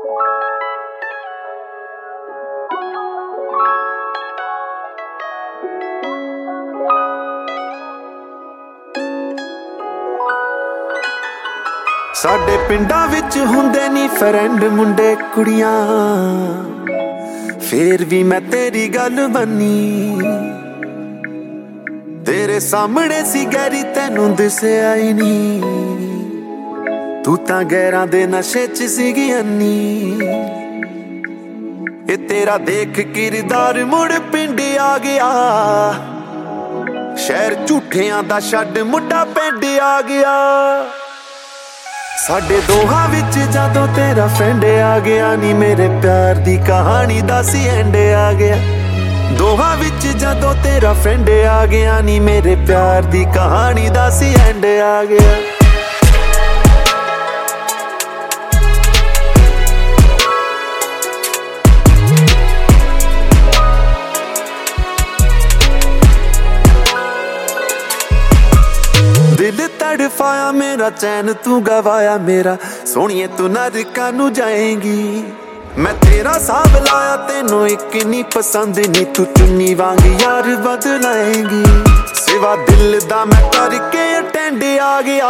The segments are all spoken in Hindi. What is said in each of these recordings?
साडे पिंडां विच हुंदे नी फ्रेंड मुंडे कुड़ियां, फिर भी मैं तेरी गल मन्नी। तेरे सामने सी गैरी तैनू दिसिया ही नी, तू तां गैरां दे नशे च सीगी अन्नी। ए तेरा देख किरदार मुड़ पिंड आ गया, शहर झूठियां दा छड्ड मुंडा पिंड आ गया। साडे दोहां विच जदों तेरा फ्रेंड आ गया नी, मेरे प्यार दी कहानी दा सी एंड आ गया। दोहां विच जदों तेरा फ्रेंड आ गया नी, मेरे प्यार दी कहानी दा सी एंड आ गया। दिल तड़फाया मेरा, चैन तू गवाया मेरा, सोनिए तू नरकां नू जाएगी। मैं तेरा साब लाया तेनों एक नी पसंद नी, तू चुन्नी वांग यार बदलाएगी। सिवा दिल दा मैं करके अटेंड आ गया।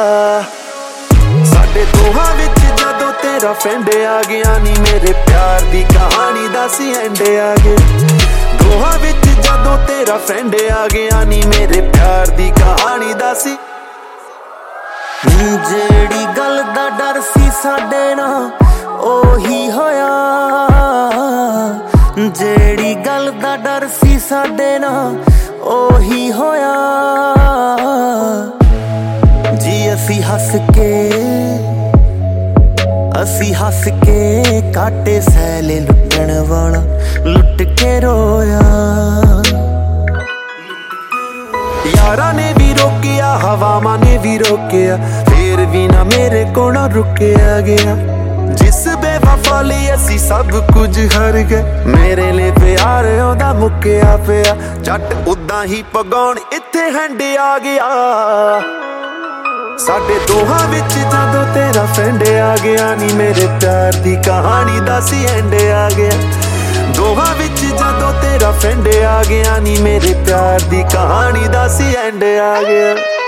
साडे दोहां विच जदों तेरा फ्रेंड आ गया नी, मेरे प्यार दी कहानी दा सी एंड आ गया। दोहां विच जदों तेरा फ्रेंड आ गया नी, मेरे प्यार दी कहानी दा सी। जेड़ी गल दा डर सी साडे नाल ओही होया, जेड़ी गल दा डर सी साडे नाल ओही होया। जी असी हस के काटे सैले लुटण वाला लुट के रोया। यारा ने भी रोकिया, हवावां ने भी रोकिया, फिर भी ना मेरे को ना रुकिया गया। जिस बेवफा लई असी सब कुछ हार गए, मेरे लिए प्यार ओदा मुक्किया पिया। झट उदां ही पगौण इत्थे हैंड आ गया। साडे दोहां विच जदों तेरा फ्रेंड आ गया नी, मेरे प्यार दी कहानी दा सी एंड आ गया। दोहां विच जदों तेरा फ्रेंड आ गया नी, मेरे प्यार दी कहानी दा सी एंड आ गया।